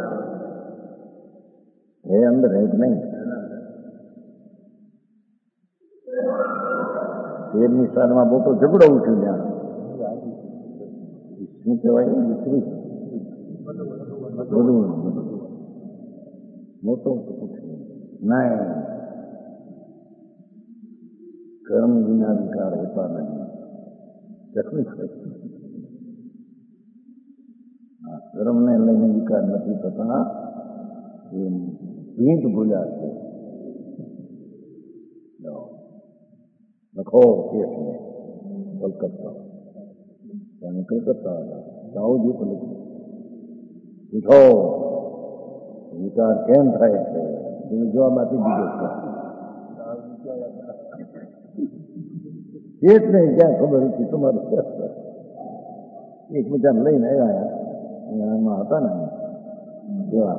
એ અંદર જ નહીં. તેરની સાલમાં મોટો ઝઘડો ઉઠ્યો ત્યાં. શું કહેવાય? દીકરી બધું મોટો નહીં. કર્મ વિના વિકાર હોતા નહીં. તકલીફ છે. કર્મને લઈને વિકાર નથી થતા. એ ભીંત ભૂલ્યા છે. લખો કેસને કલકત્તા, ત્યાં કલકત્તા હતા. દાઉજી પણ લખ્યું. પૂછો વિચાર કેમ થાય છે? એનો જવાબ આપી દીધો છે. એ જ નહીં, ક્યાં ખબર હતી તમારે? એકબીજાને લઈને આવ્યા. એમાં હતા ને એવા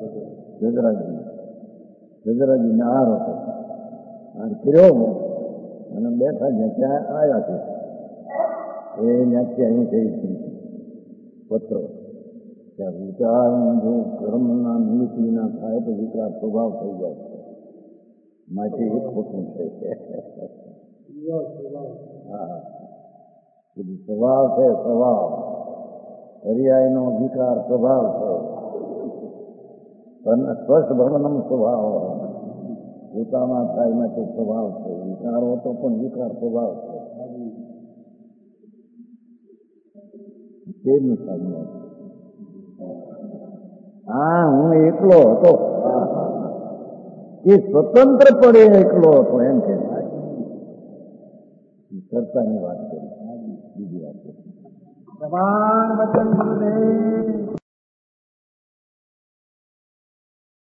ગજરાજી આહાર હતો. આર કર્યો અને બેઠા જ્યાં ત્યાં આવ્યા છે. એ ત્યાંથી અહીં કહી પત્ર ત્યાં વિચાર જો કર્મના નિમિત્ત વિના થાય તો વિકાર સ્વભાવ થઈ જાય છે. માટે એ ખોટું છે. હા, સ્વભાવ છે. સ્વભાવ પર્યાયનો વિકાર સ્વભાવ છે. સ્પર્શ ભ્રમણમ સ્વભાવ પોતામાં થાય માટે સ્વભાવ છે. વિકાર હોતો પણ વિકાર સ્વભાવ છે. તેની સામે હા, હું એકલો હતો. એ સ્વતંત્ર પડે એકલો હતો એમ કે કરતાની વાત કરી. બીજી વાત કરી સમાન વચન ગુરુદેવ.